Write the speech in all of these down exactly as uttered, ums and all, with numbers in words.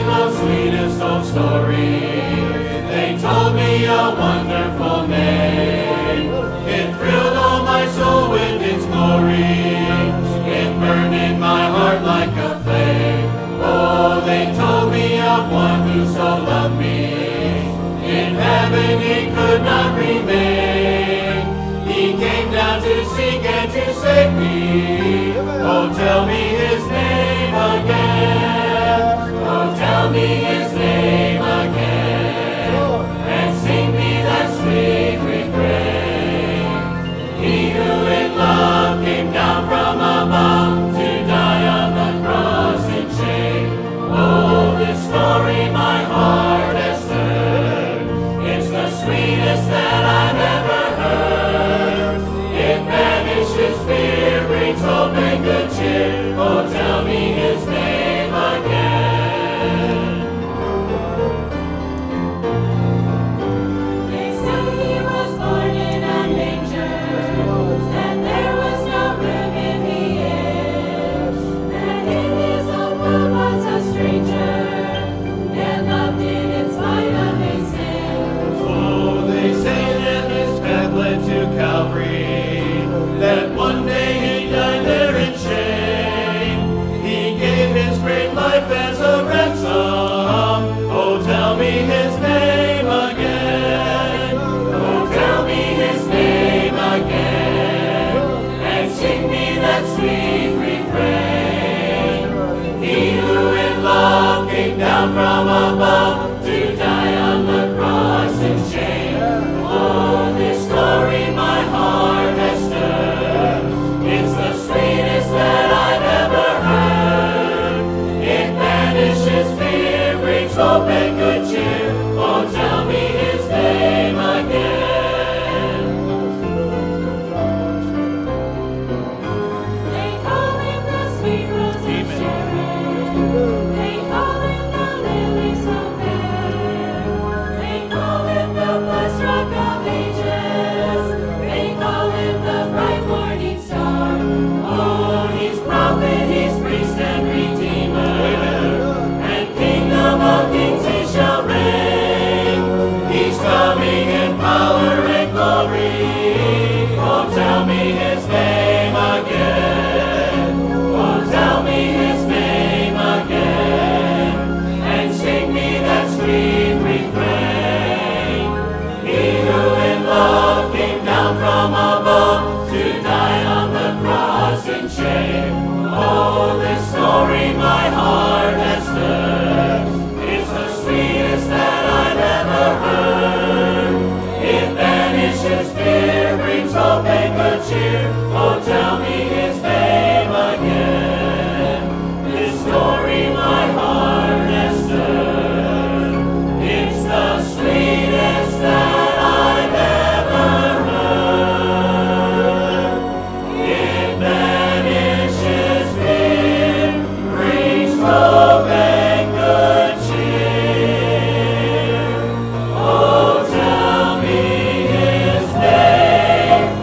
the sweetest old story. They told me a wonderful name. It thrilled all my soul with its glory. It burned in my heart like a flame. Oh, they told me of one who so loved me. In heaven he could not remain. He came down to seek and to save me. Oh, tell me his name again. Oh, tell me his name again. And sing me that sweet refrain. He who in love came down from above to die on the cross in shame. Oh, this story my heart has heard. It's the sweetest that I've ever heard. It banishes fear, brings hope and good cheer. Oh, tell me his name again. They say he was born in a manger, that there was no room in the inn, that in his own world was a stranger, and loved it in spite of his sin. Oh, they say that his path led to Calvary, that one day he died there in shame. He gave his great life as a ransom. Oh, tell me his name again. Oh, tell me his name again. And sing me that sweet refrain. He who in love came down from above to die on the cross in shame. Oh, this story my heart has stirred. It's the sweetest that I've ever heard. It banishes fear, brings hope and good cheer. Oh, tell me his name again. They call him the sweet rose of Sharon. They call him the lily so fair. They call him the blessed rock of ages. They call him the bright morning star. Oh, he's prophet, he's priest and redeemer. And kingdom of kings he shall reign. He's coming in power and glory. Oh, tell me his name again. Oh, tell me his name again. And sing me that sweet refrain. He who in love came down from above to die on the cross in shame. Oh, this story my heart has heard. It's the sweetest that I've ever heard. It banishes fear, brings hope and good cheer. Oh, tell me his name again. This story my heart has heard. It's the sweetest that I've ever heard. It banishes fear, brings hope and good cheer. Oh, tell me his name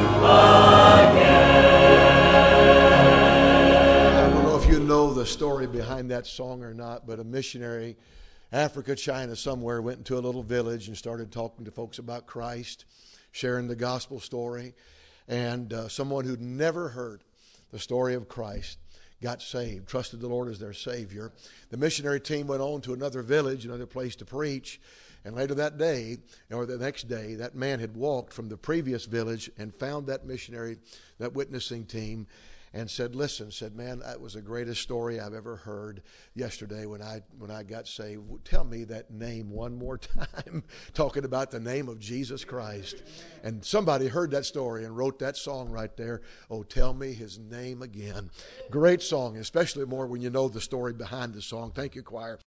again. I don't know if you know the story behind that song or not, but a missionary, Africa, China, somewhere, went into a little village and started talking to folks about Christ, sharing the gospel story. And uh, someone who'd never heard the story of Christ got saved, trusted the Lord as their Savior. The missionary team went on to another village, another place to preach. And later that day, or the next day, that man had walked from the previous village and found that missionary, that witnessing team, and said, listen, said, man, that was the greatest story I've ever heard yesterday when I when I got saved. Tell me that name one more time, talking about the name of Jesus Christ. And somebody heard that story and wrote that song right there, Oh, Tell Me His Name Again. Great song, especially more when you know the story behind the song. Thank you, choir.